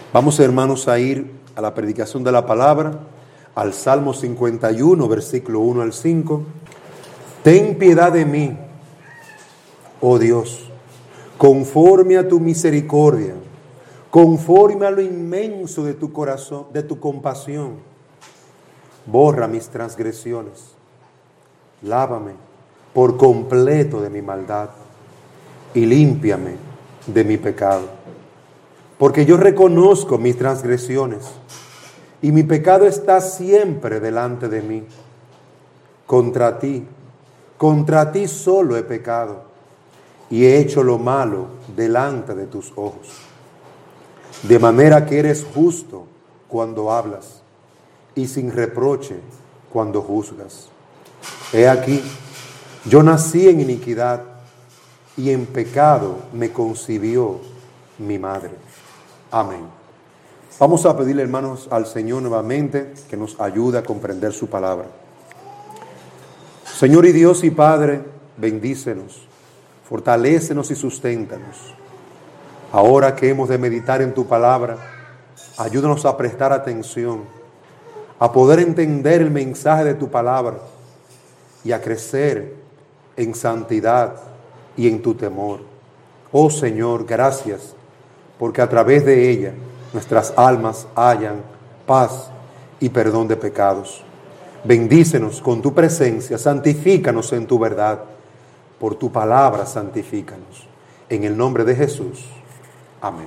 Vamos, hermanos, a ir a la predicación de la palabra, al Salmo 51, versículo 1 al 5. Ten piedad de mí, oh Dios, conforme a tu misericordia, conforme a lo inmenso de tu corazón, de tu compasión. Borra mis transgresiones, lávame por completo de mi maldad y límpiame de mi pecado. Porque yo reconozco mis transgresiones y mi pecado está siempre delante de mí. Contra ti solo he pecado y he hecho lo malo delante de tus ojos. De manera que eres justo cuando hablas y sin reproche cuando juzgas. He aquí, yo nací en iniquidad y en pecado me concibió mi madre. Amén. Vamos a pedirle, hermanos, al Señor nuevamente que nos ayude a comprender su palabra. Señor y Dios y Padre, bendícenos, fortalécenos y susténtanos. Ahora que hemos de meditar en tu palabra, ayúdanos a prestar atención, a poder entender el mensaje de tu palabra y a crecer en santidad y en tu temor. Oh Señor, gracias, porque a través de ella nuestras almas hallan paz y perdón de pecados. Bendícenos con tu presencia, santifícanos en tu verdad. Por tu palabra santifícanos. En el nombre de Jesús. Amén.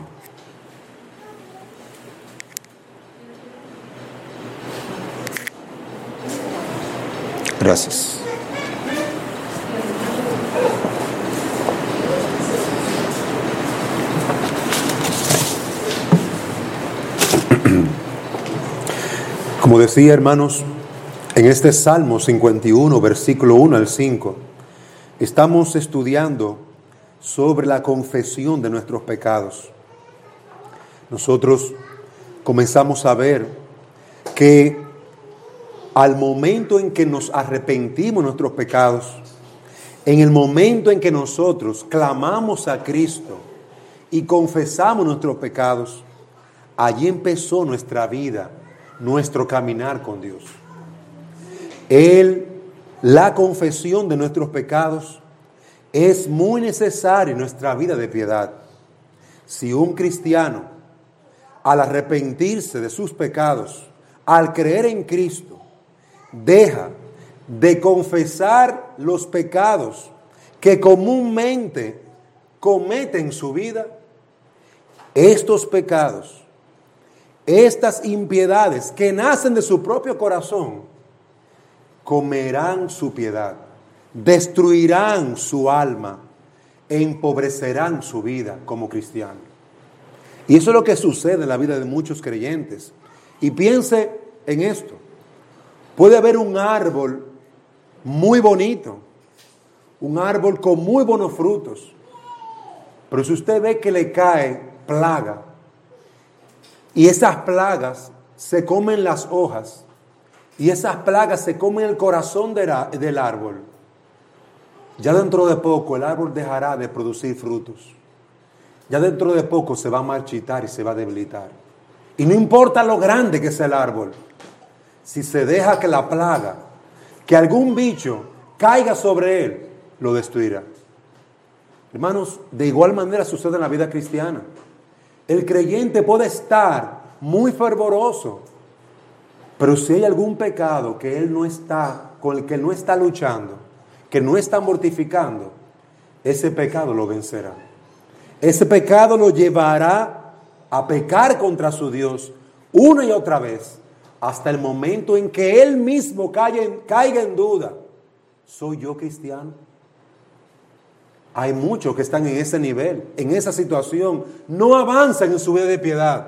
Gracias. Como decía, hermanos, en este Salmo 51, versículo 1 al 5, estamos estudiando sobre la confesión de nuestros pecados. Nosotros comenzamos a ver que al momento en que nos arrepentimos de nuestros pecados, en el momento en que nosotros clamamos a Cristo y confesamos nuestros pecados, allí empezó nuestra vida, nuestro caminar con Dios. La confesión de nuestros pecados es muy necesaria en nuestra vida de piedad. Si un cristiano, al arrepentirse de sus pecados, al creer en Cristo, deja de confesar los pecados que comúnmente comete en su vida, estos pecados, estas impiedades que nacen de su propio corazón, comerán su piedad, destruirán su alma, empobrecerán su vida como cristiano. Y eso es lo que sucede en la vida de muchos creyentes. Y piense en esto. Puede haber un árbol muy bonito, un árbol con muy buenos frutos, pero si usted ve que le cae plaga, y esas plagas se comen las hojas, y esas plagas se comen el corazón del árbol, ya dentro de poco el árbol dejará de producir frutos. Ya dentro de poco se va a marchitar y se va a debilitar. Y no importa lo grande que sea el árbol, si se deja que la plaga, que algún bicho caiga sobre él, lo destruirá. Hermanos, de igual manera sucede en la vida cristiana. El creyente puede estar muy fervoroso, pero si hay algún pecado que él no está, con el que no está luchando, que no está mortificando, ese pecado lo vencerá. Ese pecado lo llevará a pecar contra su Dios una y otra vez, hasta el momento en que él mismo caiga en duda. ¿Soy yo cristiano? Hay muchos que están en ese nivel, en esa situación, no avanzan en su vida de piedad.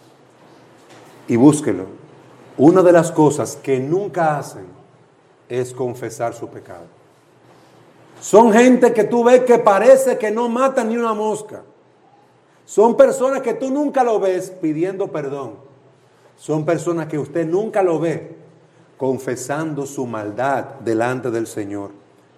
Y búsquelo. Una de las cosas que nunca hacen es confesar su pecado. Son gente que tú ves que parece que no matan ni una mosca. Son personas que tú nunca lo ves pidiendo perdón. Son personas que usted nunca lo ve confesando su maldad delante del Señor.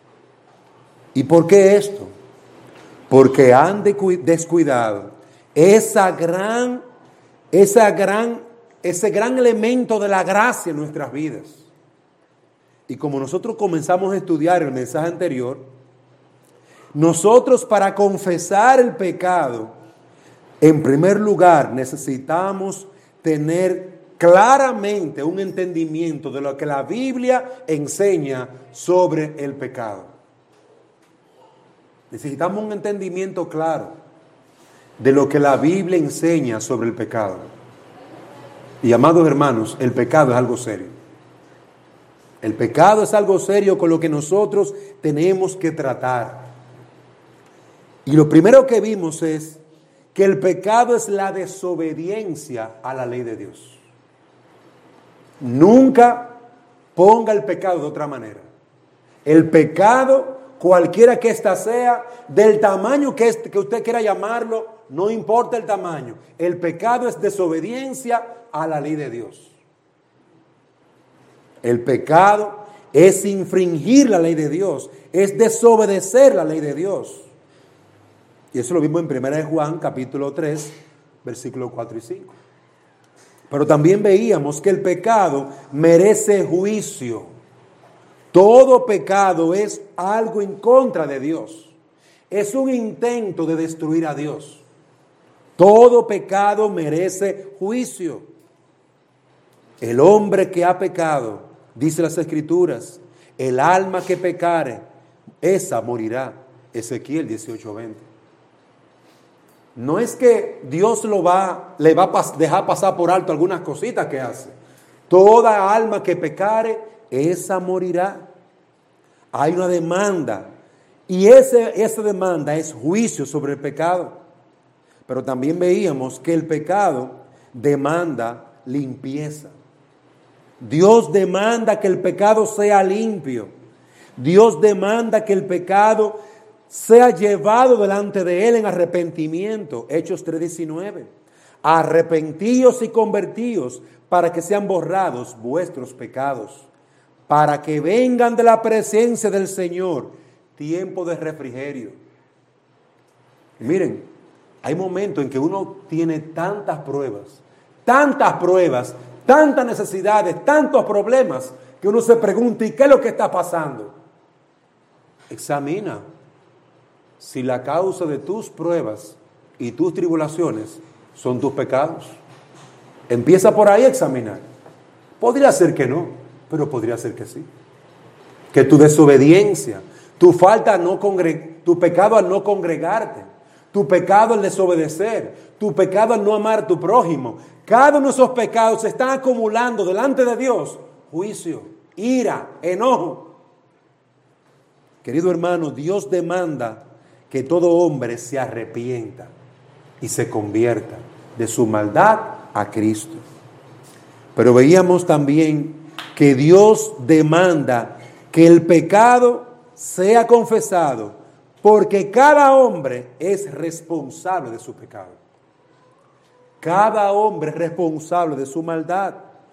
¿Y por qué esto? Porque han descuidado esa gran ese gran elemento de la gracia en nuestras vidas. Y como nosotros comenzamos a estudiar el mensaje anterior, nosotros para confesar el pecado, en primer lugar necesitamos tener claramente un entendimiento de lo que la Biblia enseña sobre el pecado. Necesitamos un entendimiento claro de lo que la Biblia enseña sobre el pecado. Y amados hermanos, el pecado es algo serio. El pecado es algo serio con lo que nosotros tenemos que tratar. Y lo primero que vimos es que el pecado es la desobediencia a la ley de Dios. Nunca ponga el pecado de otra manera. El pecado, cualquiera que ésta sea, del tamaño que usted quiera llamarlo, no importa el tamaño. El pecado es desobediencia a la ley de Dios. El pecado es infringir la ley de Dios, es desobedecer la ley de Dios. Y eso lo vimos en 1 Juan capítulo 3, versículos 4 y 5. Pero también veíamos que el pecado merece juicio. Todo pecado es algo en contra de Dios. Es un intento de destruir a Dios. Todo pecado merece juicio. El hombre que ha pecado, dice las Escrituras, el alma que pecare, esa morirá. Ezequiel 18:20. No es que Dios le va a dejar pasar por alto algunas cositas que hace. Toda alma que pecare, esa morirá. Hay una demanda. Y esa demanda es juicio sobre el pecado. Pero también veíamos que el pecado demanda limpieza. Dios demanda que el pecado sea limpio. Dios demanda que el pecado sea llevado delante de Él en arrepentimiento. Hechos 3:19. Arrepentíos y convertíos para que sean borrados vuestros pecados, para que vengan de la presencia del Señor tiempo de refrigerio. Y miren, hay momentos en que uno tiene tantas pruebas, tantas necesidades, tantos problemas, que uno se pregunta, ¿y qué es lo que está pasando? Examina si la causa de tus pruebas y tus tribulaciones son tus pecados. Empieza por ahí a examinar. Podría ser que no, pero podría ser que sí. Que tu desobediencia, tu pecado al no congregarte, tu pecado al desobedecer, tu pecado al no amar a tu prójimo, cada uno de esos pecados se están acumulando delante de Dios. Juicio, ira, enojo. Querido hermano, Dios demanda que todo hombre se arrepienta y se convierta de su maldad a Cristo. Pero veíamos también que Dios demanda que el pecado sea confesado, porque cada hombre es responsable de su pecado. Cada hombre es responsable de su maldad.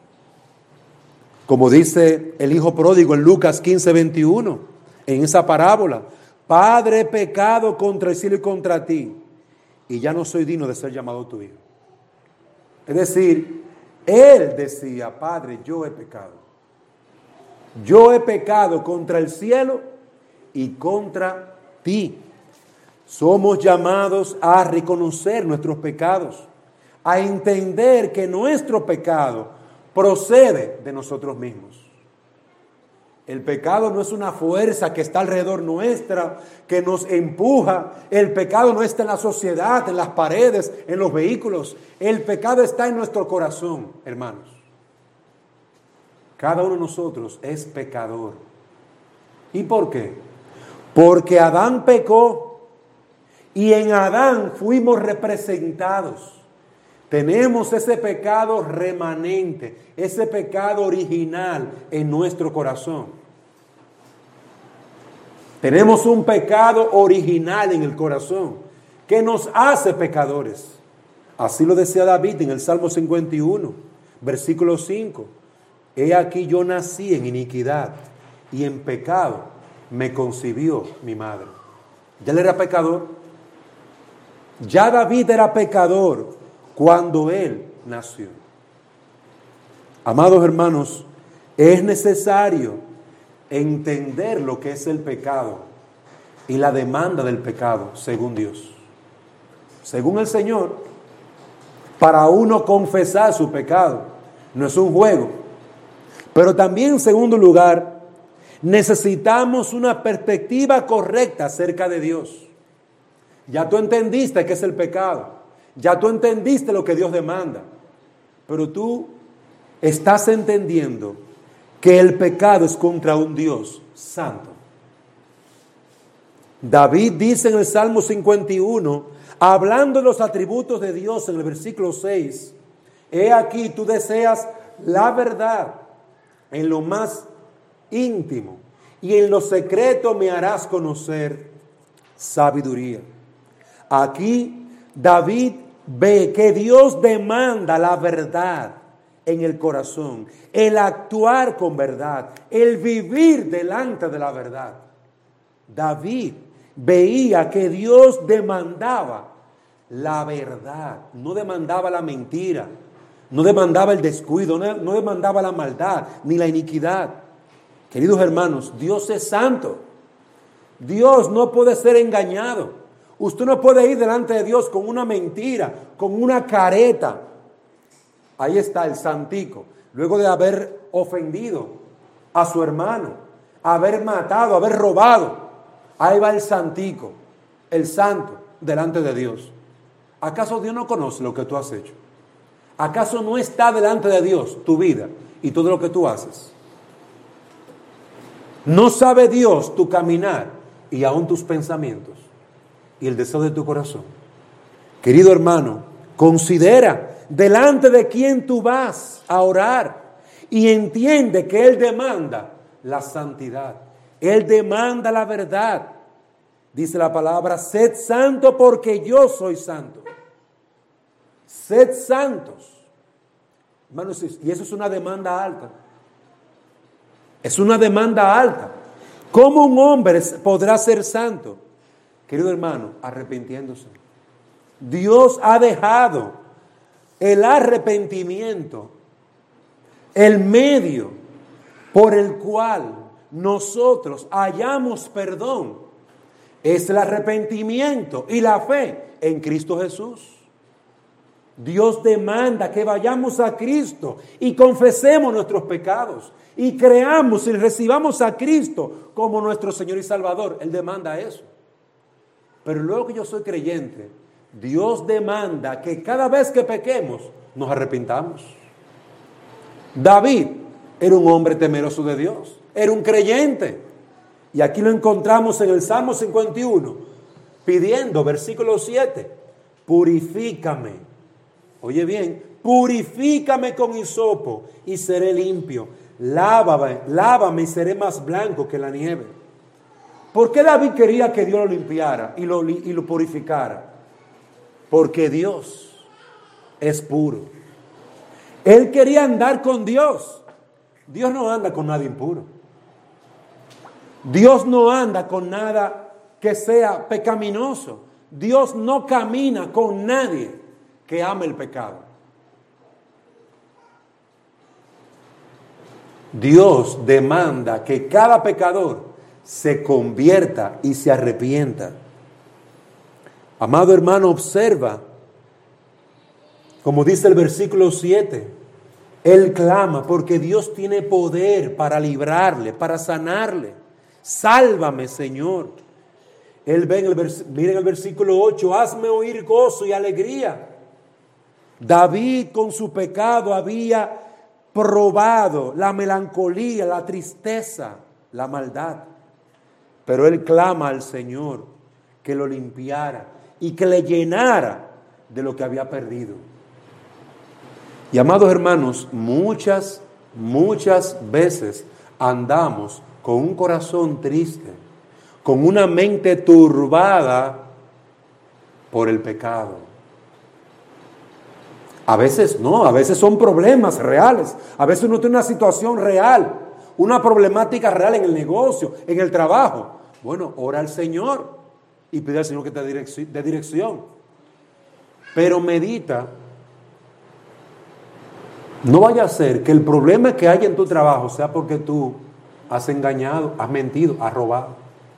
Como dice el hijo pródigo en Lucas 15:21, en esa parábola: Padre, he pecado contra el cielo y contra ti, y ya no soy digno de ser llamado tu hijo. Es decir, él decía: Padre, yo he pecado. Yo he pecado contra el cielo y contra ti. Somos llamados a reconocer nuestros pecados, a entender que nuestro pecado procede de nosotros mismos. El pecado no es una fuerza que está alrededor nuestra, que nos empuja. El pecado no está en la sociedad, en las paredes, en los vehículos. El pecado está en nuestro corazón, hermanos. Cada uno de nosotros es pecador. ¿Y por qué? Porque Adán pecó y en Adán fuimos representados. Tenemos ese pecado remanente, ese pecado original en nuestro corazón. Tenemos un pecado original en el corazón que nos hace pecadores. Así lo decía David en el Salmo 51, versículo 5. He aquí yo nací en iniquidad y en pecado me concibió mi madre. Ya él era pecador. Ya David era pecador cuando él nació. Amados hermanos, es necesario entender lo que es el pecado y la demanda del pecado según Dios. Según el Señor, para uno confesar su pecado no es un juego. Pero también, en segundo lugar, necesitamos una perspectiva correcta acerca de Dios. Ya tú entendiste qué es el pecado. Ya tú entendiste lo que Dios demanda. Pero tú estás entendiendo que el pecado es contra un Dios santo. David dice en el Salmo 51, hablando de los atributos de Dios en el versículo 6, he aquí tú deseas la verdad en lo más íntimo y en lo secreto me harás conocer sabiduría. Aquí David ve que Dios demanda la verdad en el corazón, el actuar con verdad, el vivir delante de la verdad. David veía que Dios demandaba la verdad, no demandaba la mentira, no demandaba el descuido, no demandaba la maldad ni la iniquidad. Queridos hermanos, Dios es santo. Dios no puede ser engañado. Usted no puede ir delante de Dios con una mentira, con una careta. Ahí está el santico, luego de haber ofendido a su hermano, haber matado, haber robado. Ahí va el santico, el santo, delante de Dios. ¿Acaso Dios no conoce lo que tú has hecho? ¿Acaso no está delante de Dios tu vida y todo lo que tú haces? ¿No sabe Dios tu caminar y aún tus pensamientos y el deseo de tu corazón? Querido hermano, considera delante de quién tú vas a orar y entiende que Él demanda la santidad. Él demanda la verdad. Dice la palabra, sed santo porque yo soy santo. Sed santos. Hermanos, y eso es una demanda alta. Es una demanda alta. ¿Cómo un hombre podrá ser santo? Querido hermano, arrepintiéndose. Dios ha dejado el arrepentimiento, el medio por el cual nosotros hallamos perdón, es el arrepentimiento y la fe en Cristo Jesús. Dios demanda que vayamos a Cristo y confesemos nuestros pecados y creamos y recibamos a Cristo como nuestro Señor y Salvador. Él demanda eso. Pero luego que yo soy creyente, Dios demanda que cada vez que pequemos nos arrepintamos. David era un hombre temeroso de Dios, era un creyente. Y aquí lo encontramos en el Salmo 51, pidiendo, versículo 7, purifícame. Oye bien, purifícame con hisopo y seré limpio. Lávame y seré más blanco que la nieve. ¿Por qué David quería que Dios lo limpiara y lo purificara? Porque Dios es puro. Él quería andar con Dios. Dios no anda con nada impuro. Dios no anda con nada que sea pecaminoso. Dios no camina con nadie que ame el pecado. Dios demanda que cada pecador se convierta y se arrepienta. Amado hermano, observa, como dice el versículo 7, él clama porque Dios tiene poder para librarle, para sanarle. Sálvame, Señor. Él ve miren el versículo 8, hazme oír gozo y alegría. David con su pecado había probado la melancolía, la tristeza, la maldad. Pero él clama al Señor que lo limpiara y que le llenara de lo que había perdido. Y amados hermanos, muchas veces andamos con un corazón triste, con una mente turbada por el pecado. A veces no, a veces son problemas reales, a veces uno tiene una situación real, una problemática real en el negocio, en el trabajo. Bueno, ora al Señor y pide al Señor que te dé dirección. Pero medita No vaya a ser que el problema que haya en tu trabajo sea porque tú has engañado, has mentido, has robado.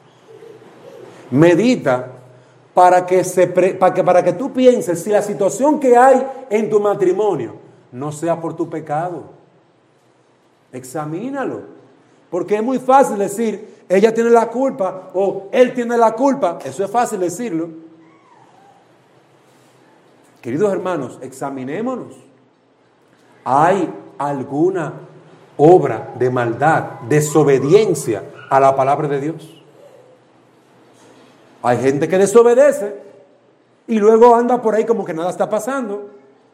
Medita para que tú pienses si la situación que hay en tu matrimonio no sea por tu pecado. Examínalo. Porque es muy fácil decir, ella tiene la culpa o él tiene la culpa. Eso es fácil decirlo. Queridos hermanos, examinémonos. ¿Hay alguna obra de maldad, desobediencia a la palabra de Dios? Hay gente que desobedece y luego anda por ahí como que nada está pasando.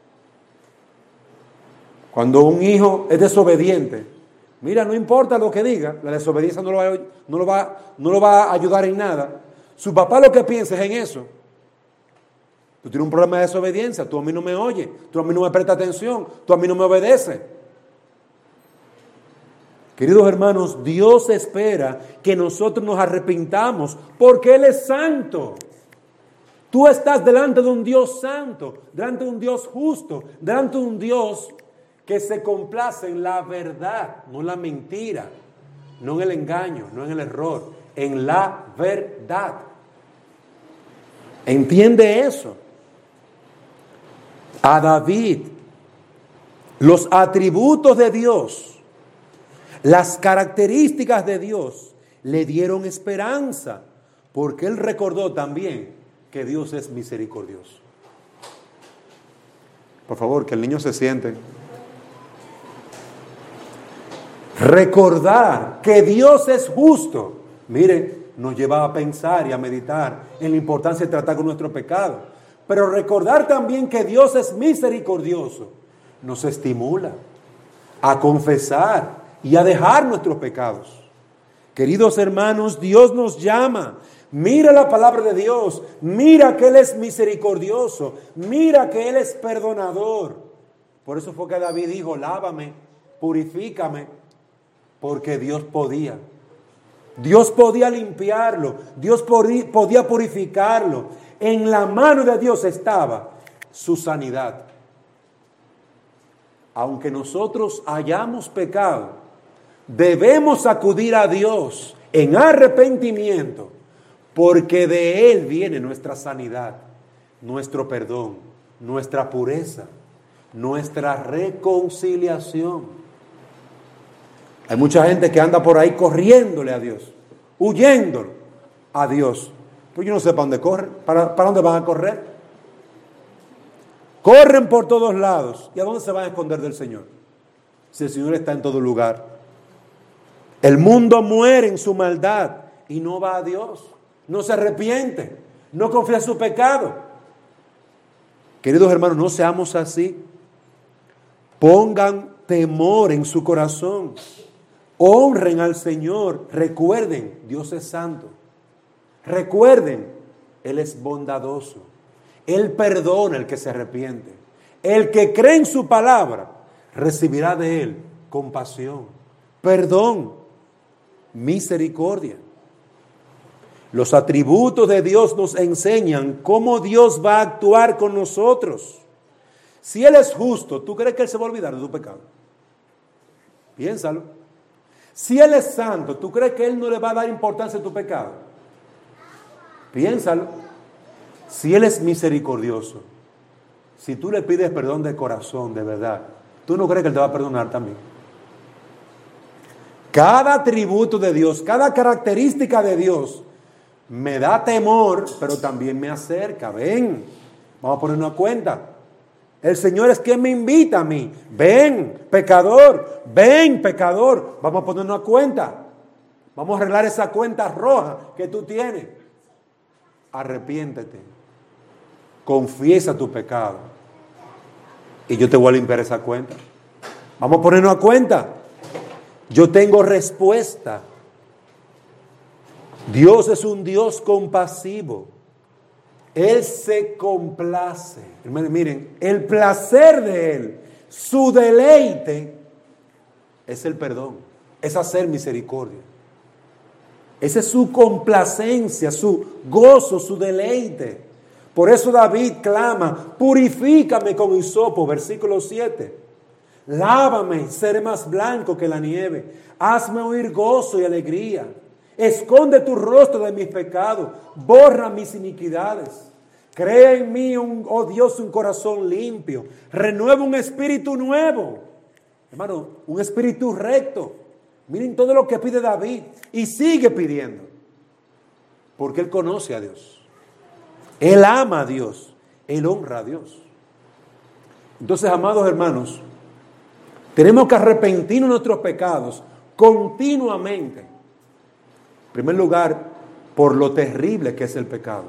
Cuando un hijo es desobediente, mira, no importa lo que diga, la desobediencia no lo va a ayudar en nada. Su papá lo que piensa es en eso. Tú tienes un problema de desobediencia, tú a mí no me oyes, tú a mí no me prestas atención, tú a mí no me obedeces. Queridos hermanos, Dios espera que nosotros nos arrepintamos porque Él es santo. Tú estás delante de un Dios santo, delante de un Dios justo, delante de un Dios que se complace en la verdad, no en la mentira, no en el engaño, no en el error, en la verdad. ¿Entiende eso? A David, los atributos de Dios, las características de Dios le dieron esperanza, porque él recordó también que Dios es misericordioso. Por favor, que el niño se siente. Recordar que Dios es justo, mire, nos lleva a pensar y a meditar en la importancia de tratar con nuestro pecado. Pero recordar también que Dios es misericordioso nos estimula a confesar y a dejar nuestros pecados. Queridos hermanos, Dios nos llama. Mira la palabra de Dios. Mira que Él es misericordioso. Mira que Él es perdonador. Por eso fue que David dijo, lávame, purifícame, porque Dios podía. Dios podía limpiarlo. Dios podía purificarlo. En la mano de Dios estaba su sanidad. Aunque nosotros hayamos pecado, debemos acudir a Dios en arrepentimiento, porque de Él viene nuestra sanidad, nuestro perdón, nuestra pureza, nuestra reconciliación. Hay mucha gente que anda por ahí corriéndole a Dios, huyéndole a Dios. Pues yo no sé para dónde corren, para dónde van a correr. Corren por todos lados. ¿Y a dónde se van a esconder del Señor? Si el Señor está en todo lugar. El mundo muere en su maldad y no va a Dios. No se arrepiente. No confía en su pecado. Queridos hermanos, no seamos así. Pongan temor en su corazón. Honren al Señor. Recuerden, Dios es santo. Recuerden, Él es bondadoso. Él perdona al que se arrepiente. El que cree en su palabra recibirá de Él compasión, perdón, misericordia. Los atributos de Dios nos enseñan cómo Dios va a actuar con nosotros. Si Él es justo, ¿tú crees que Él se va a olvidar de tu pecado? Piénsalo. Si Él es santo, ¿tú crees que Él no le va a dar importancia a tu pecado? Piénsalo. Si Él es misericordioso, si tú le pides perdón de corazón, de verdad, ¿tú no crees que Él te va a perdonar también? Cada atributo de Dios, cada característica de Dios me da temor, pero también me acerca. Ven, vamos a ponernos a cuenta. El Señor es quien me invita a mí. Ven, pecador, vamos a ponernos a cuenta. Vamos a arreglar esa cuenta roja que tú tienes. Arrepiéntete, confiesa tu pecado y yo te voy a limpiar esa cuenta. Vamos a ponernos a cuenta. Yo tengo respuesta. Dios es un Dios compasivo. Él se complace. Miren, el placer de Él, su deleite es el perdón, es hacer misericordia. Esa es su complacencia, su gozo, su deleite. Por eso David clama, purifícame con hisopo, versículo 7. Lávame, seré más blanco que la nieve. Hazme oír gozo y alegría. Esconde tu rostro de mis pecados. Borra mis iniquidades. Crea en mí, oh Dios, un corazón limpio. Renueva un espíritu nuevo. Hermano, un espíritu recto. Miren todo lo que pide David. Y sigue pidiendo. Porque él conoce a Dios. Él ama a Dios. Él honra a Dios. Entonces, amados hermanos, tenemos que arrepentirnos de nuestros pecados continuamente. En primer lugar, por lo terrible que es el pecado.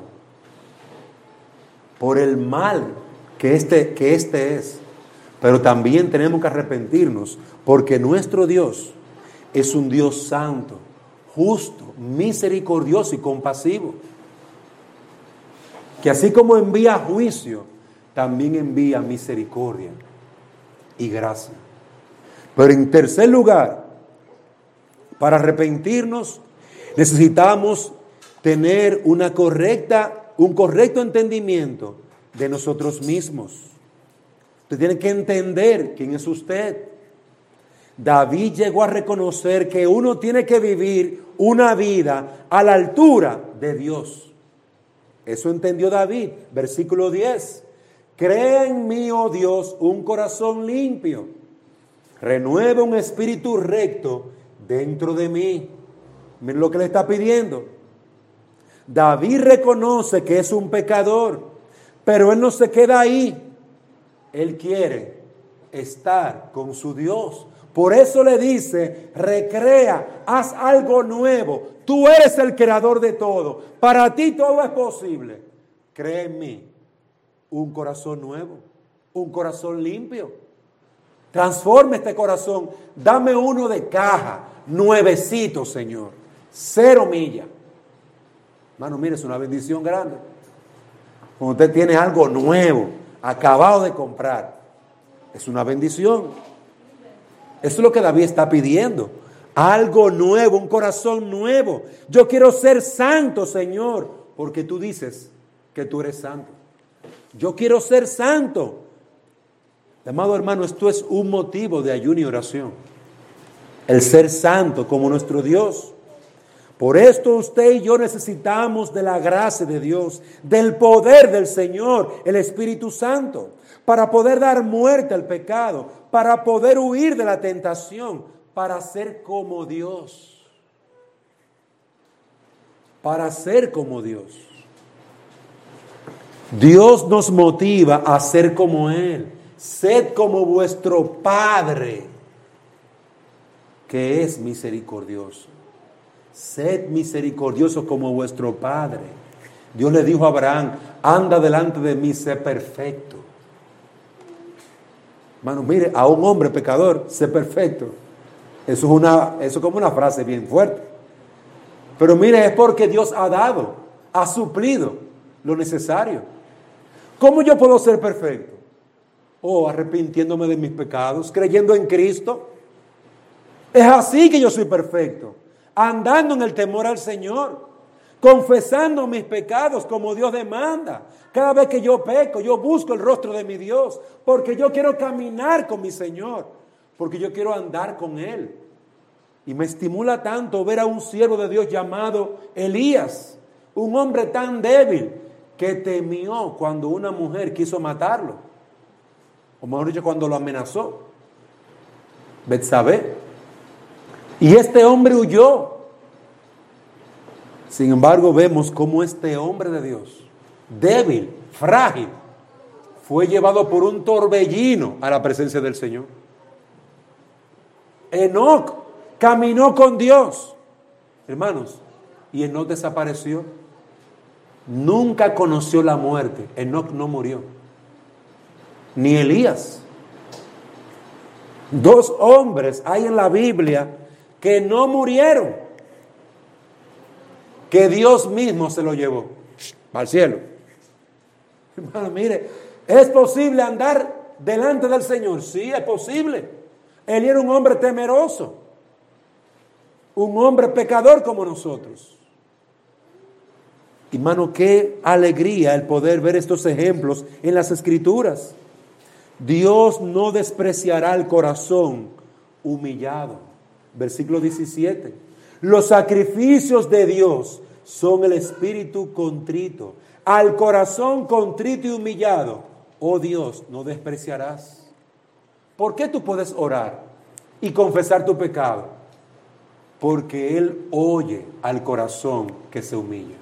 Por el mal que este es. Pero también tenemos que arrepentirnos porque nuestro Dios es un Dios santo, justo, misericordioso y compasivo. Que así como envía juicio, también envía misericordia y gracia. Pero en tercer lugar, para arrepentirnos, necesitamos tener un correcto entendimiento de nosotros mismos. Usted tiene que entender quién es usted. David llegó a reconocer que uno tiene que vivir una vida a la altura de Dios. Eso entendió David, versículo 10. Crea en mí, oh Dios, un corazón limpio. Renueva un espíritu recto dentro de mí. Miren lo que le está pidiendo. David reconoce que es un pecador, pero él no se queda ahí. Él quiere estar con su Dios. Por eso le dice, recrea, haz algo nuevo. Tú eres el creador de todo. Para ti todo es posible. Cree en mí. Un corazón nuevo, un corazón limpio. Transforma este corazón. Dame uno de caja, nuevecito, Señor. 0 millas. Hermano, mire, es una bendición grande. Cuando usted tiene algo nuevo, acabado de comprar, es una bendición. Eso es lo que David está pidiendo. Algo nuevo, un corazón nuevo. Yo quiero ser santo, Señor, porque tú dices que tú eres santo. Yo quiero ser santo. Amado hermano, esto es un motivo de ayuno y oración. El ser santo como nuestro Dios. Por esto usted y yo necesitamos de la gracia de Dios, del poder del Señor, el Espíritu Santo, para poder dar muerte al pecado, para poder huir de la tentación, para ser como Dios. Para ser como Dios. Dios nos motiva a ser como Él. Sed como vuestro Padre, que es misericordioso. Sed misericordioso como vuestro Padre. Dios le dijo a Abraham, anda delante de mí, sé perfecto. Hermano, mire, a un hombre pecador, sé perfecto. Eso es como una frase bien fuerte. Pero mire, es porque Dios ha dado, ha suplido lo necesario. ¿Cómo yo puedo ser perfecto? Arrepintiéndome de mis pecados, creyendo en Cristo. Es así que yo soy perfecto. Andando en el temor al Señor, confesando mis pecados como Dios demanda. Cada vez que yo peco, yo busco el rostro de mi Dios, porque yo quiero caminar con mi Señor, porque yo quiero andar con Él. Y me estimula tanto ver a un siervo de Dios llamado Elías, un hombre tan débil que temió cuando una mujer quiso matarlo, o mejor dicho, cuando lo amenazó, Betsabé. Y este hombre huyó. Sin embargo, vemos cómo este hombre de Dios, débil, frágil, fue llevado por un torbellino a la presencia del Señor. Enoc caminó con Dios, hermanos, y Enoc desapareció. Nunca conoció la muerte. Enoc no murió. Ni Elías. 2 hombres hay en la Biblia que no murieron, que Dios mismo se lo llevó al cielo. Hermano, mire, ¿es posible andar delante del Señor? Sí, es posible. Él era un hombre temeroso, un hombre pecador como nosotros. Hermano, qué alegría el poder ver estos ejemplos en las Escrituras. Dios no despreciará el corazón humillado. Versículo 17. Los sacrificios de Dios son el espíritu contrito. Al corazón contrito y humillado, oh Dios, no despreciarás. ¿Por qué tú puedes orar y confesar tu pecado? Porque Él oye al corazón que se humilla.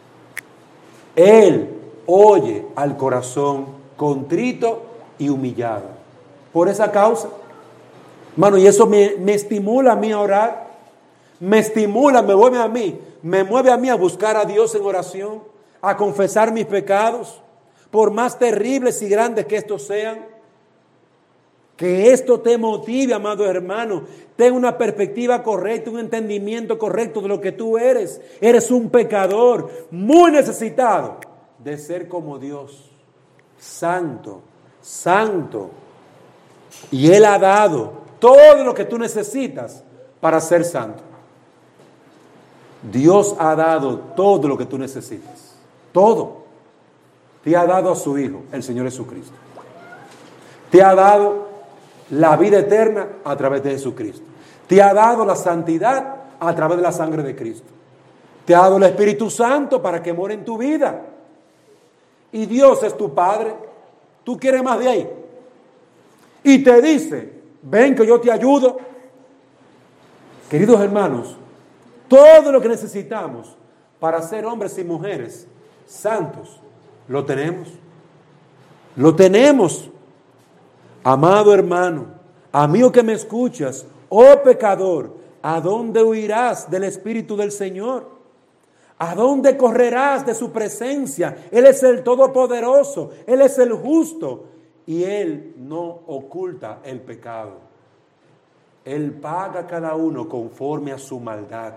Él oye al corazón contrito y humillado. Por esa causa, hermano, y eso me estimula a mí a orar, me mueve a mí a buscar a Dios en oración, a confesar mis pecados, por más terribles y grandes que estos sean. Que esto te motive, amado hermano. Ten una perspectiva correcta, un entendimiento correcto de lo que tú eres. Eres un pecador muy necesitado de ser como Dios, santo, santo. Y Él ha dado todo lo que tú necesitas para ser santo. Dios ha dado todo lo que tú necesitas. Todo. Te ha dado a su Hijo, el Señor Jesucristo. Te ha dado la vida eterna a través de Jesucristo. Te ha dado la santidad a través de la sangre de Cristo. Te ha dado el Espíritu Santo para que more en tu vida. Y Dios es tu Padre. ¿Tú quieres más de ahí? Y te dice, ven que yo te ayudo. Queridos hermanos, todo lo que necesitamos para ser hombres y mujeres santos, lo tenemos. Lo tenemos. Amado hermano, amigo que me escuchas, oh pecador, ¿a dónde huirás del Espíritu del Señor? ¿A dónde correrás de su presencia? Él es el Todopoderoso, Él es el justo y Él no oculta el pecado. Él paga a cada uno conforme a su maldad.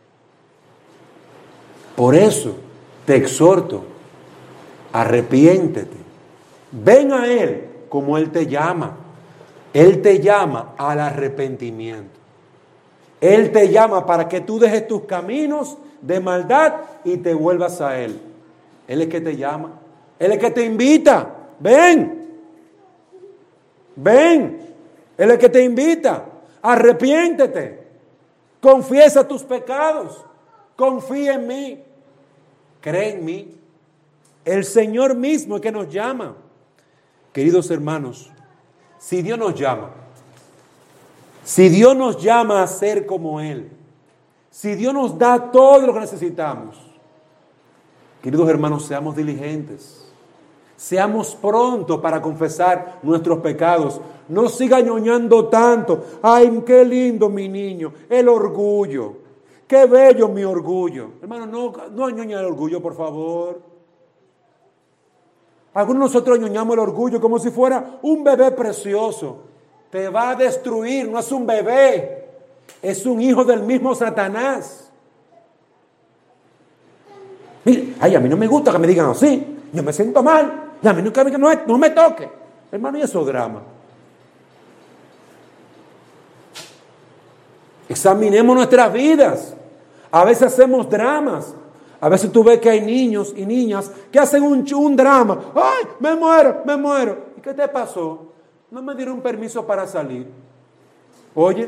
Por eso te exhorto, arrepiéntete, ven a Él como Él te llama. Él te llama al arrepentimiento. Él te llama para que tú dejes tus caminos de maldad y te vuelvas a Él. Él es que te llama. Él es que te invita. Ven. Ven. Él es que te invita. Arrepiéntete. Confiesa tus pecados. Confía en mí. Cree en mí. El Señor mismo es que nos llama. Queridos hermanos, si Dios nos llama a ser como Él, si Dios nos da todo lo que necesitamos, queridos hermanos, seamos diligentes, seamos prontos para confesar nuestros pecados. No siga ñoñando tanto. Ay, qué lindo mi niño, el orgullo, qué bello mi orgullo. Hermano, no ñoña el orgullo, por favor. Algunos de nosotros ñoñamos el orgullo como si fuera un bebé precioso. Te va a destruir, no es un bebé, es un hijo del mismo Satanás. Mire, ay, a mí no me gusta que me digan así, yo me siento mal, y a mí no me toque. Hermano, y eso drama. Examinemos nuestras vidas. A veces hacemos dramas. A veces tú ves que hay niños y niñas que hacen un drama. ¡Ay, me muero! ¿Y qué te pasó? No me dieron permiso para salir. Oye,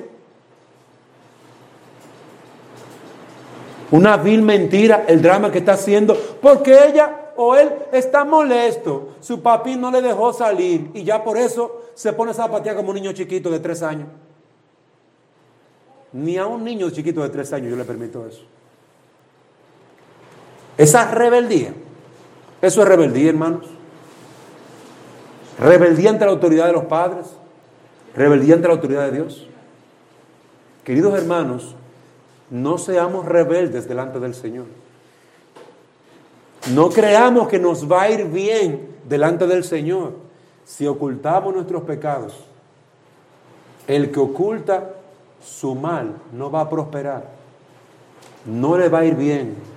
una vil mentira el drama que está haciendo, porque ella o él está molesto. Su papi no le dejó salir y ya por eso se pone a zapatear como un niño chiquito de 3 años. Ni a un niño chiquito de 3 años yo le permito eso. Esa rebeldía, eso es rebeldía, hermanos. Rebeldía ante la autoridad de los padres, rebeldía ante la autoridad de Dios. Queridos hermanos, no seamos rebeldes delante del Señor. No creamos que nos va a ir bien delante del Señor si ocultamos nuestros pecados. El que oculta su mal no va a prosperar, no le va a ir bien.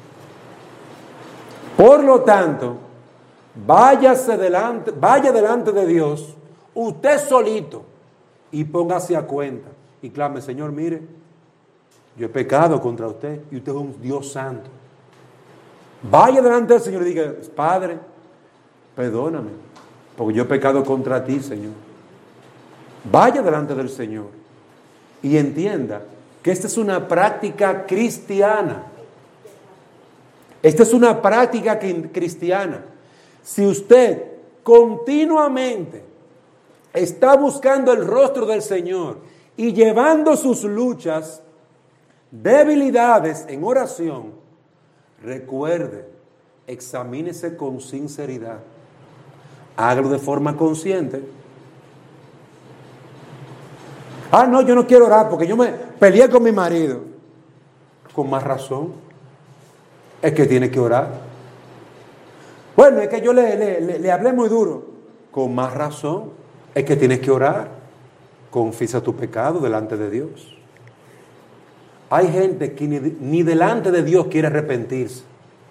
Por lo tanto, vaya delante de Dios, usted solito, y póngase a cuenta. Y clame, Señor, mire, yo he pecado contra usted y usted es un Dios santo. Vaya delante del Señor y diga, Padre, perdóname porque yo he pecado contra ti, Señor. Vaya delante del Señor y entienda que esta es una práctica cristiana. Esta es una práctica cristiana. Si usted continuamente está buscando el rostro del Señor y llevando sus luchas, debilidades en oración, recuerde, examínese con sinceridad. Hágalo de forma consciente. Ah, no, yo no quiero orar porque yo me peleé con mi marido. Con más razón, es que tiene que orar. Bueno, es que yo le hablé muy duro. Con más razón, es que tienes que orar. Confiesa tu pecado delante de Dios. Hay gente que ni delante de Dios quiere arrepentirse.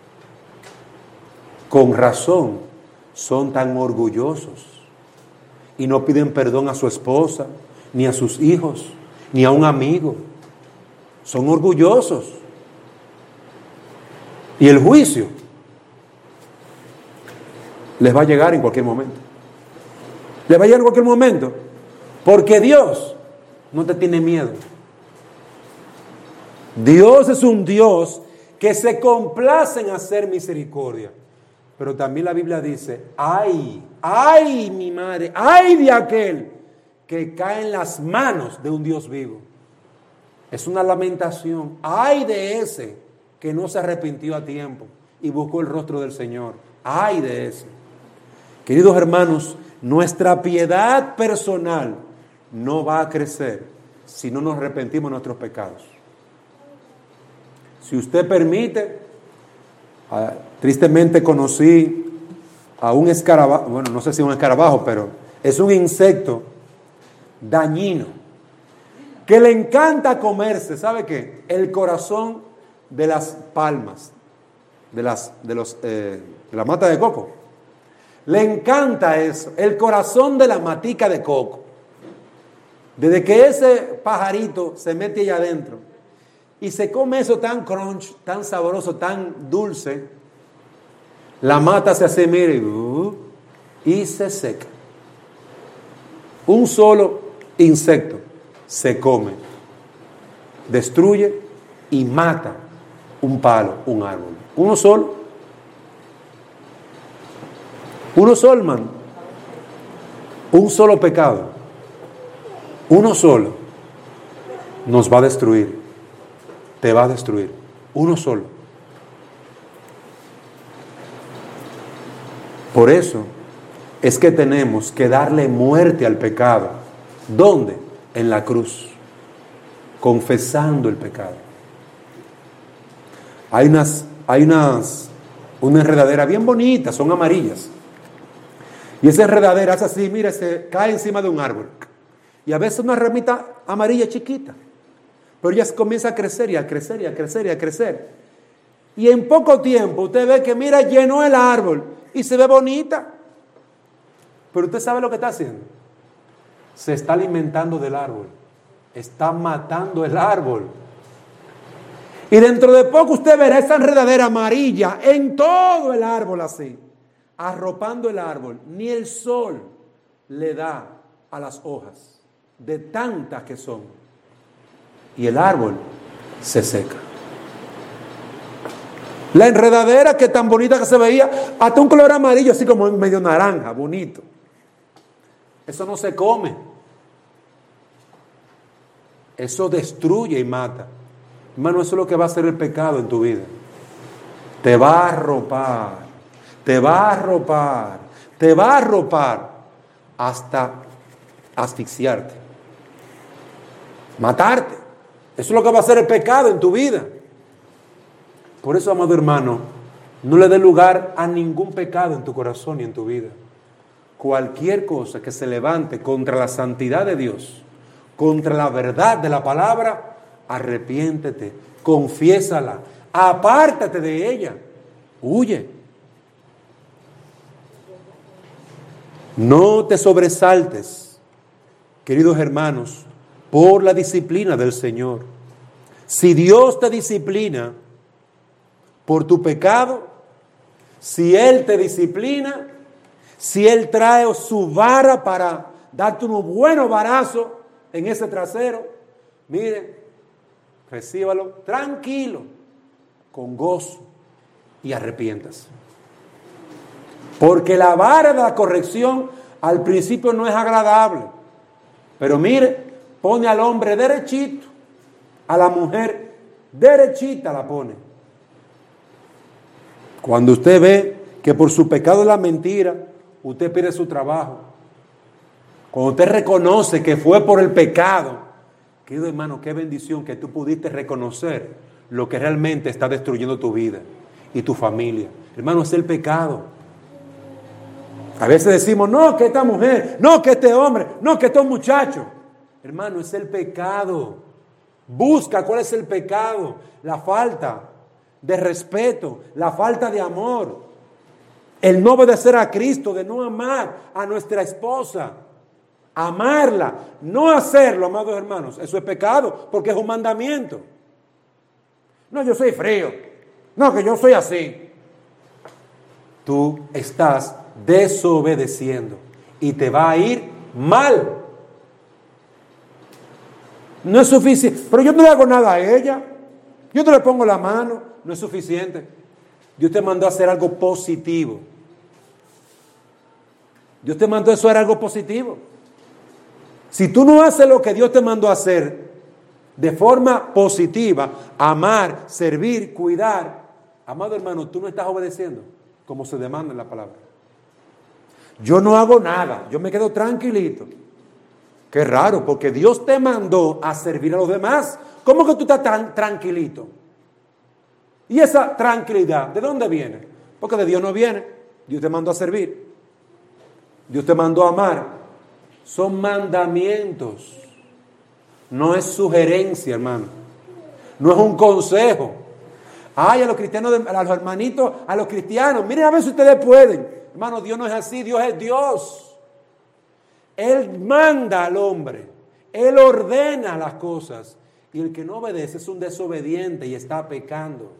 Con razón, son tan orgullosos y no piden perdón a su esposa, ni a sus hijos, ni a un amigo. Son orgullosos. Y el juicio les va a llegar en cualquier momento. Les va a llegar en cualquier momento. Porque Dios no te tiene miedo. Dios es un Dios que se complace en hacer misericordia. Pero también la Biblia dice, ay mi madre, ay de aquel que cae en las manos de un Dios vivo. Es una lamentación. Ay de ese que no se arrepintió a tiempo y buscó el rostro del Señor. Ay de ese. Queridos hermanos, nuestra piedad personal no va a crecer si no nos arrepentimos de nuestros pecados. Si usted permite, tristemente conocí a un escarabajo, bueno, no sé si es un escarabajo, pero es un insecto dañino que le encanta comerse, ¿sabe qué? El corazón de las palmas, de la mata de coco. Le encanta eso, el corazón de la matica de coco. Desde que ese pajarito se mete allá adentro y se come eso tan crunch, tan sabroso, tan dulce, la mata se hace, mire, y se seca. Un solo insecto se come, destruye y mata un palo, un árbol. Uno solo, hermano. Un solo pecado, uno solo, nos va a destruir. Te va a destruir. Uno solo. Por eso es que tenemos que darle muerte al pecado. ¿Dónde? En la cruz. Confesando el pecado. Hay una enredadera bien bonita, son amarillas. Y esa enredadera es así, mire, se cae encima de un árbol. Y a veces una ramita amarilla chiquita. Pero ya comienza a crecer y a crecer y a crecer y a crecer. Y en poco tiempo usted ve que, mira, llenó el árbol y se ve bonita. Pero usted sabe lo que está haciendo. Se está alimentando del árbol. Está matando el árbol. Y dentro de poco usted verá esa enredadera amarilla en todo el árbol así, arropando el árbol. Ni el sol le da a las hojas, de tantas que son. Y el árbol se seca. La enredadera que tan bonita que se veía, hasta un color amarillo, así como medio naranja, bonito. Eso no se come. Eso destruye y mata. Hermano, eso es lo que va a hacer el pecado en tu vida. Te va a arropar, te va a arropar, te va a arropar hasta asfixiarte, matarte. Eso es lo que va a hacer el pecado en tu vida. Por eso, amado hermano, no le dé lugar a ningún pecado en tu corazón y en tu vida. Cualquier cosa que se levante contra la santidad de Dios, contra la verdad de la palabra, arrepiéntete, confiésala, apártate de ella, huye. No te sobresaltes, queridos hermanos, por la disciplina del Señor. Si Dios te disciplina por tu pecado, si Él te disciplina, si Él trae su vara para darte unos buenos varazos en ese trasero, mire, recíbalo tranquilo, con gozo y arrepiéntase. Porque la vara de la corrección al principio no es agradable, pero mire, pone al hombre derechito, a la mujer derechita la pone. Cuando usted ve que por su pecado de la mentira, usted pierde su trabajo. Cuando usted reconoce que fue por el pecado, querido hermano, qué bendición que tú pudiste reconocer lo que realmente está destruyendo tu vida y tu familia. Hermano, es el pecado. A veces decimos, no, que esta mujer, no, que este hombre, no, que estos muchachos. Hermano, es el pecado. Busca cuál es el pecado. La falta de respeto, la falta de amor, el no obedecer a Cristo, de no amar a nuestra esposa, amarla, no hacerlo, amados hermanos, eso es pecado, porque es un mandamiento. No, yo soy frío, no, que yo soy así. Tú estás desobedeciendo y te va a ir mal. No es suficiente, pero yo no le hago nada a ella, yo no le pongo la mano, no es suficiente. Dios te mandó a hacer algo positivo. Dios te mandó a hacer algo positivo. Si tú no haces lo que Dios te mandó a hacer de forma positiva, amar, servir, cuidar, amado hermano, tú no estás obedeciendo como se demanda en la palabra. Yo no hago nada, yo me quedo tranquilito. Qué raro, porque Dios te mandó a servir a los demás. ¿Cómo que tú estás tan tranquilito? ¿Y esa tranquilidad de dónde viene? Porque de Dios no viene. Dios te mandó a servir. Dios te mandó a amar. Son mandamientos. No es sugerencia, hermano. No es un consejo. Ay, a los cristianos, a los hermanitos, a los cristianos, miren a ver si ustedes pueden. Hermano, Dios no es así, Dios es Dios. Él manda al hombre, Él ordena las cosas. Y el que no obedece es un desobediente y está pecando.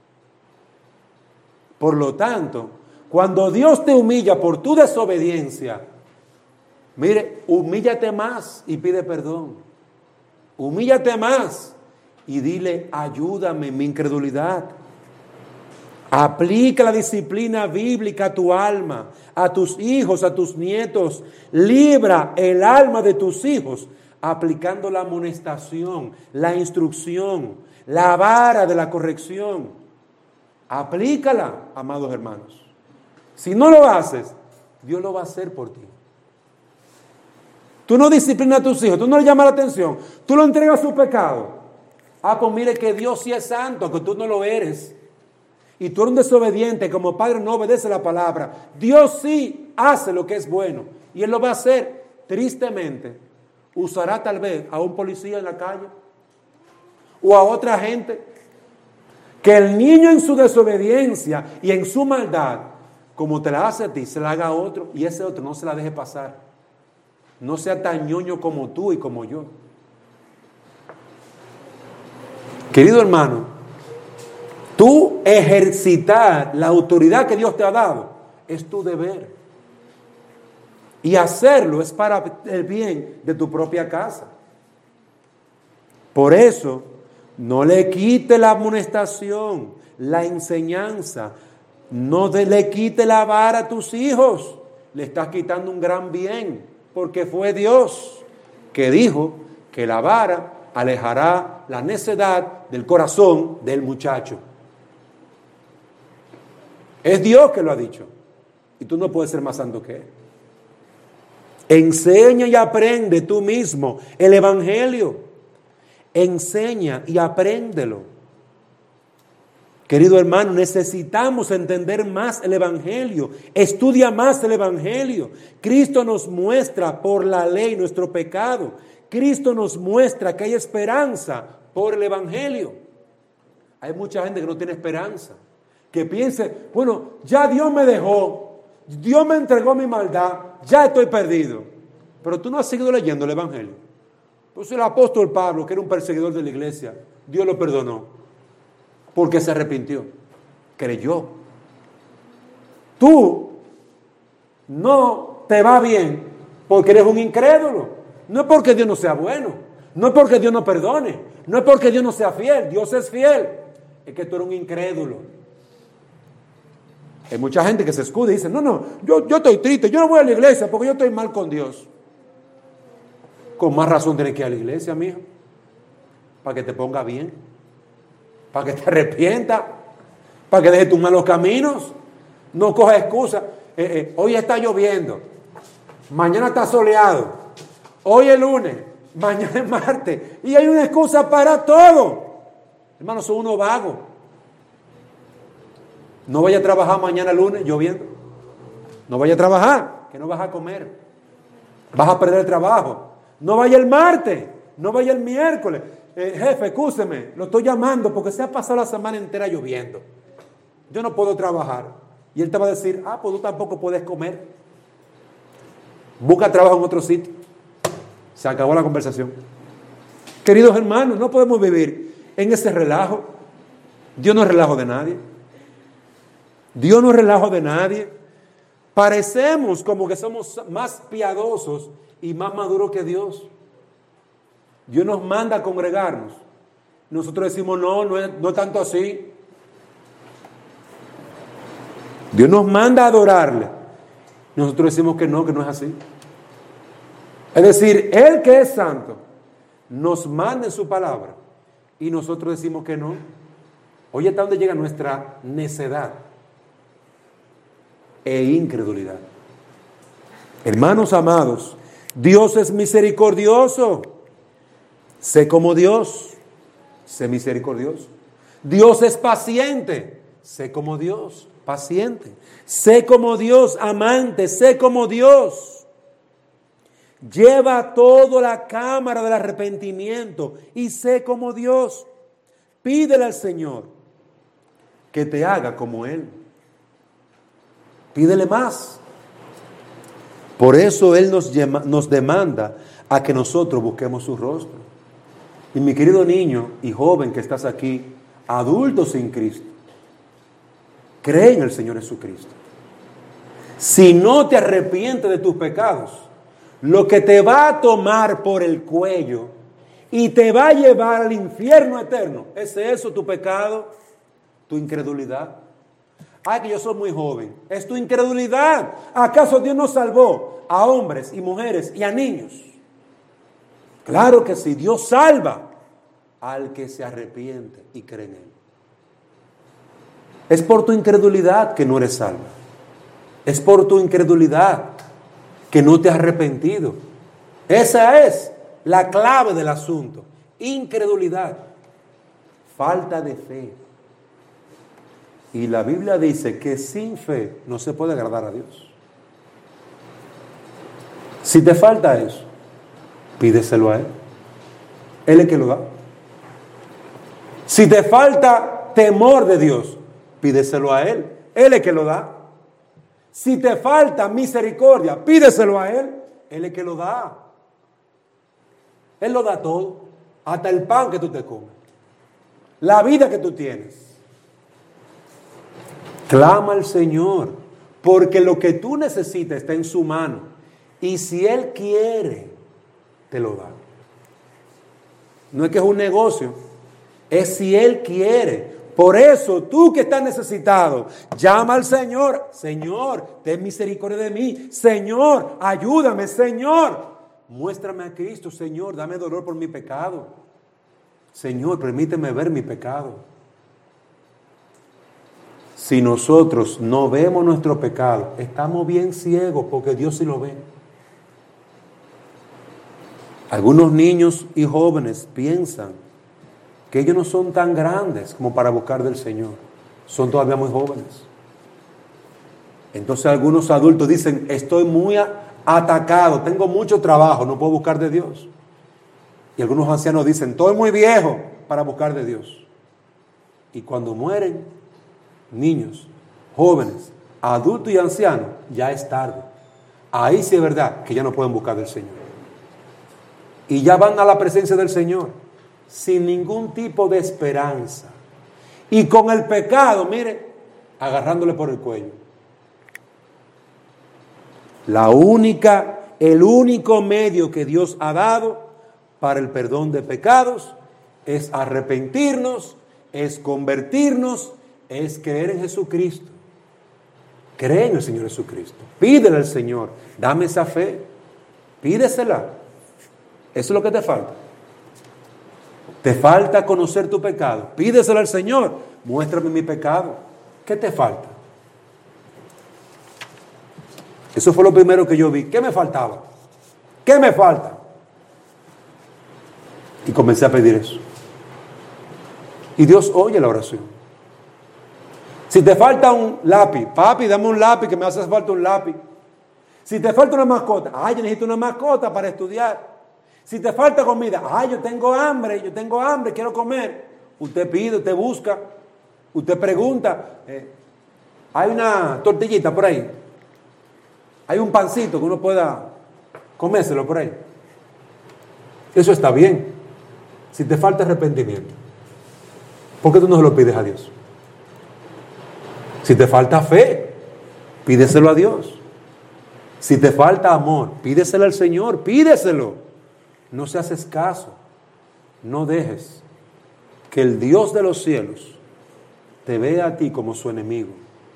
Por lo tanto, cuando Dios te humilla por tu desobediencia, mire, humíllate más y pide perdón. Humíllate más y dile, ayúdame en mi incredulidad. Aplica la disciplina bíblica a tu alma, a tus hijos, a tus nietos. Libra el alma de tus hijos aplicando la amonestación, la instrucción, la vara de la corrección. Aplícala, amados hermanos. Si no lo haces, Dios lo va a hacer por ti. Tú no disciplinas a tus hijos, tú no le llamas la atención, tú lo entregas a su pecado. Ah, pues mire que Dios sí es santo, que tú no lo eres. Y tú eres un desobediente, como padre no obedece la palabra. Dios sí hace lo que es bueno. Y Él lo va a hacer. Tristemente, usará tal vez a un policía en la calle o a otra gente. Que el niño en su desobediencia y en su maldad, como te la hace a ti, se la haga a otro y ese otro no se la deje pasar. No sea tan ñoño como tú y como yo. Querido hermano, tú ejercitar la autoridad que Dios te ha dado es tu deber. Y hacerlo es para el bien de tu propia casa. Por eso, no le quite la amonestación, la enseñanza. No le quite la vara a tus hijos. Le estás quitando un gran bien, porque fue Dios que dijo que la vara alejará la necedad del corazón del muchacho. Es Dios que lo ha dicho. Y tú no puedes ser más santo que Él. Enseña y aprende tú mismo el Evangelio. Enseña y apréndelo. Querido hermano, necesitamos entender más el Evangelio. Estudia más el Evangelio. Cristo nos muestra por la ley nuestro pecado. Cristo nos muestra que hay esperanza por el Evangelio. Hay mucha gente que no tiene esperanza. Que piense, bueno, ya Dios me dejó, Dios me entregó mi maldad, ya estoy perdido. Pero tú no has seguido leyendo el Evangelio. Pues el apóstol Pablo, que era un perseguidor de la iglesia, Dios lo perdonó porque se arrepintió, creyó. Tú no te va bien porque eres un incrédulo. No es porque Dios no sea bueno, no es porque Dios no perdone, no es porque Dios no sea fiel. Dios es fiel. Es que tú eres un incrédulo. Hay mucha gente que se escuda y dice, no, yo estoy triste, yo no voy a la iglesia porque yo estoy mal con Dios. Con más razón tienes que ir a la iglesia, mijo, para que te ponga bien, para que te arrepientas, para que dejes tus malos caminos. No cojas excusas. Hoy está lloviendo, mañana está soleado, hoy es lunes, mañana es martes, y hay una excusa para todo. Hermanos, son unos vagos. No vaya a trabajar mañana lunes lloviendo. No vaya a trabajar, que no vas a comer. Vas a perder el trabajo. No vaya el martes, no vaya el miércoles. Jefe, excúseme, lo estoy llamando porque se ha pasado la semana entera lloviendo. Yo no puedo trabajar. Y él te va a decir, pues tú tampoco puedes comer. Busca trabajo en otro sitio. Se acabó la conversación. Queridos hermanos, no podemos vivir en ese relajo. Dios no es relajo de nadie. Dios no es relajo de nadie. Parecemos como que somos más piadosos y más maduros que Dios. Dios nos manda a congregarnos. Nosotros decimos, no es tanto así. Dios nos manda a adorarle. Nosotros decimos que no es así. Es decir, Él que es santo nos manda en su palabra y nosotros decimos que no. Oye, ¿hasta dónde llega nuestra necedad e incredulidad? Hermanos amados, Dios es misericordioso. Sé como Dios, sé misericordioso. Dios es paciente, sé como Dios, paciente. Sé como Dios, amante, sé como Dios. Lleva toda la cámara del arrepentimiento y sé como Dios. Pídele al Señor que te haga como Él. Pídele más. Por eso Él nos demanda a que nosotros busquemos su rostro. Y mi querido niño y joven que estás aquí, adulto sin Cristo, cree en el Señor Jesucristo. Si no te arrepientes de tus pecados, lo que te va a tomar por el cuello y te va a llevar al infierno eterno, ¿es eso tu pecado? ¿Tu incredulidad? Que yo soy muy joven. Es tu incredulidad. ¿Acaso Dios nos salvó a hombres y mujeres y a niños? Claro que sí, Dios salva al que se arrepiente y cree en Él. Es por tu incredulidad que no eres salvo. Es por tu incredulidad que no te has arrepentido. Esa es la clave del asunto. Incredulidad. Falta de fe. Y la Biblia dice que sin fe no se puede agradar a Dios. Si te falta eso, pídeselo a Él. Él es el que lo da. Si te falta temor de Dios, pídeselo a Él. Él es el que lo da. Si te falta misericordia, pídeselo a Él. Él es el que lo da. Él lo da todo. Hasta el pan que tú te comes. La vida que tú tienes. Clama al Señor, porque lo que tú necesitas está en su mano. Y si Él quiere, te lo da. No es que es un negocio, es si Él quiere. Por eso, tú que estás necesitado, llama al Señor. Señor, ten misericordia de mí. Señor, ayúdame. Señor, muéstrame a Cristo. Señor, dame dolor por mi pecado. Señor, permíteme ver mi pecado. Si nosotros no vemos nuestro pecado, estamos bien ciegos porque Dios sí lo ve. Algunos niños y jóvenes piensan que ellos no son tan grandes como para buscar del Señor. Son todavía muy jóvenes. Entonces algunos adultos dicen, estoy muy atacado, tengo mucho trabajo, no puedo buscar de Dios. Y algunos ancianos dicen, estoy muy viejo para buscar de Dios. Y cuando mueren, niños, jóvenes, adultos y ancianos, ya es tarde. Ahí sí es verdad que ya no pueden buscar del Señor. Y ya van a la presencia del Señor sin ningún tipo de esperanza. Y con el pecado, mire, agarrándole por el cuello. El único medio que Dios ha dado para el perdón de pecados es arrepentirnos, es convertirnos, es creer en Jesucristo. Cree en el Señor Jesucristo. Pídele al Señor, dame esa fe. Pídesela. Eso es lo que te falta. Te falta conocer tu pecado. Pídesela al Señor. Muéstrame mi pecado. ¿Qué te falta? Eso fue lo primero que yo vi. ¿Qué me faltaba? ¿Qué me falta? Y comencé a pedir eso. Y Dios oye la oración. Si te falta un lápiz, papi, dame un lápiz, que me hace falta un lápiz. Si te falta una mascota, yo necesito una mascota para estudiar. Si te falta comida, yo tengo hambre, quiero comer. Usted pide, usted busca, usted pregunta. Hay una tortillita por ahí. Hay un pancito que uno pueda comérselo por ahí. Eso está bien. Si te falta arrepentimiento, ¿por qué tú no se lo pides a Dios? Si te falta fe, pídeselo a Dios. Si te falta amor, pídeselo al Señor, pídeselo. No seas escaso. No dejes que el Dios de los cielos te vea a ti como su enemigo.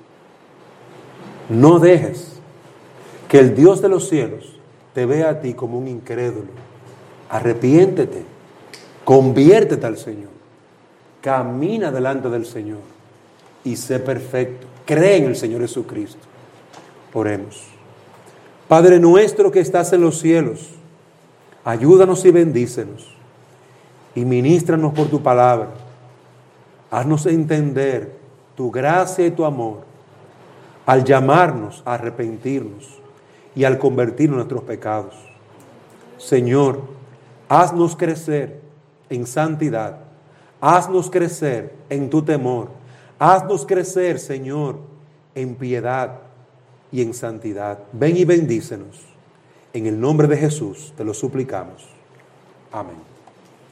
No dejes que el Dios de los cielos te vea a ti como un incrédulo. Arrepiéntete, conviértete al Señor, camina delante del Señor y sé perfecto. Cree en el Señor Jesucristo. Oremos. Padre nuestro que estás en los cielos, ayúdanos y bendícenos y ministranos por tu palabra. Haznos entender tu gracia y tu amor al llamarnos a arrepentirnos y al convertirnos en nuestros pecados. Señor, haznos crecer en santidad, haznos crecer en tu temor, haznos crecer, Señor, en piedad y en santidad. Ven y bendícenos. En el nombre de Jesús te lo suplicamos. Amén.